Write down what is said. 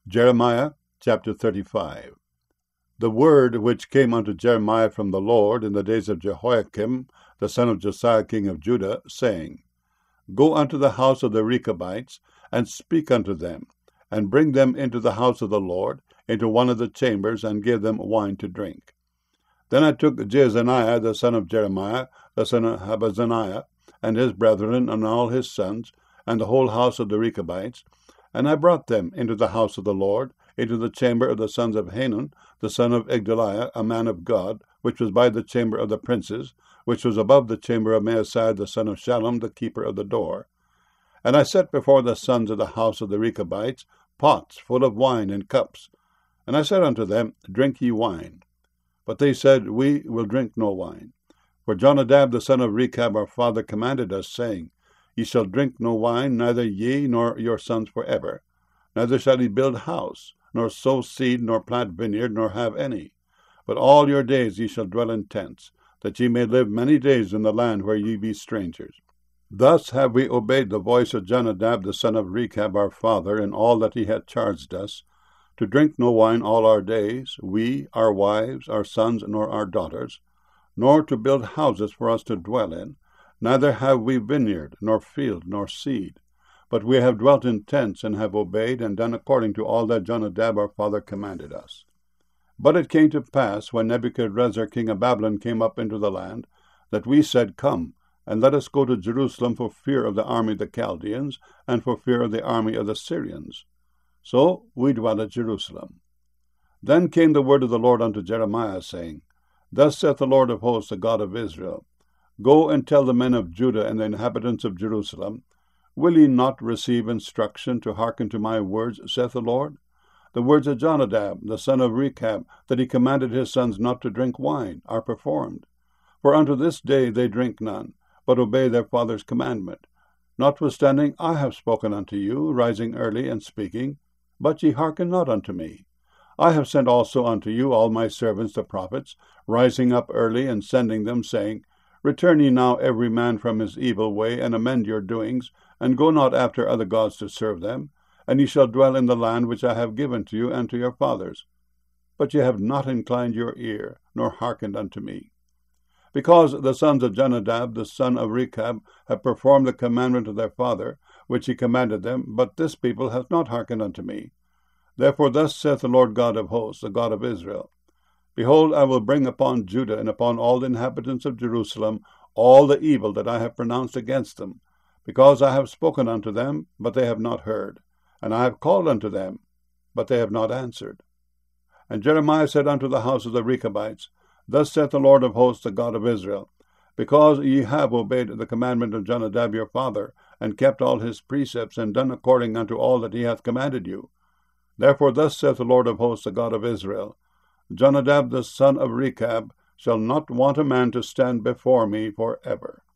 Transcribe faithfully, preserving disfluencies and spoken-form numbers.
Jeremiah chapter thirty-five. The word which came unto Jeremiah from the Lord in the days of Jehoiakim, the son of Josiah king of Judah, saying, Go unto the house of the Rechabites, and speak unto them, and bring them into the house of the Lord, into one of the chambers, and give them wine to drink. Then I took Jezaniah the son of Jeremiah, the son of Habazaniah, and his brethren, and all his sons, and the whole house of the Rechabites, and I brought them into the house of the Lord, into the chamber of the sons of Hanun, the son of Igdaliah, a man of God, which was by the chamber of the princes, which was above the chamber of Maaseiah the son of Shallum, the keeper of the door. And I set before the sons of the house of the Rechabites pots full of wine and cups. And I said unto them, Drink ye wine. But they said, We will drink no wine. For Jonadab the son of Rechab our father commanded us, saying, Ye shall drink no wine, neither ye nor your sons forever. Neither shall ye build house, nor sow seed, nor plant vineyard, nor have any. But all your days ye shall dwell in tents, that ye may live many days in the land where ye be strangers. Thus have we obeyed the voice of Jonadab the son of Rechab our father in all that he hath charged us, to drink no wine all our days, we, our wives, our sons, nor our daughters, nor to build houses for us to dwell in. Neither have we vineyard, nor field, nor seed. But we have dwelt in tents, and have obeyed and done according to all that Jonadab our father commanded us. But it came to pass, when Nebuchadrezzar king of Babylon came up into the land, that we said, Come, and let us go to Jerusalem for fear of the army of the Chaldeans, and for fear of the army of the Syrians. So we dwell at Jerusalem. Then came the word of the Lord unto Jeremiah, saying, Thus saith the Lord of hosts, the God of Israel, Go and tell the men of Judah and the inhabitants of Jerusalem, Will ye not receive instruction to hearken to my words, saith the Lord? The words of Jonadab, the son of Rechab, that he commanded his sons not to drink wine, are performed. For unto this day they drink none, but obey their father's commandment. Notwithstanding I have spoken unto you, rising early and speaking, but ye hearken not unto me. I have sent also unto you all my servants the prophets, rising up early and sending them, saying, Return ye now every man from his evil way, and amend your doings, and go not after other gods to serve them, and ye shall dwell in the land which I have given to you and to your fathers. But ye have not inclined your ear, nor hearkened unto me. Because the sons of Jonadab, the son of Rechab, have performed the commandment of their father, which he commanded them, but this people hath not hearkened unto me. Therefore thus saith the Lord God of hosts, the God of Israel, Behold, I will bring upon Judah and upon all the inhabitants of Jerusalem all the evil that I have pronounced against them, because I have spoken unto them, but they have not heard, and I have called unto them, but they have not answered. And Jeremiah said unto the house of the Rechabites, Thus saith the Lord of hosts, the God of Israel, Because ye have obeyed the commandment of Jonadab your father, and kept all his precepts, and done according unto all that he hath commanded you. Therefore thus saith the Lord of hosts, the God of Israel, Jonadab the son of Rechab shall not want a man to stand before me for ever.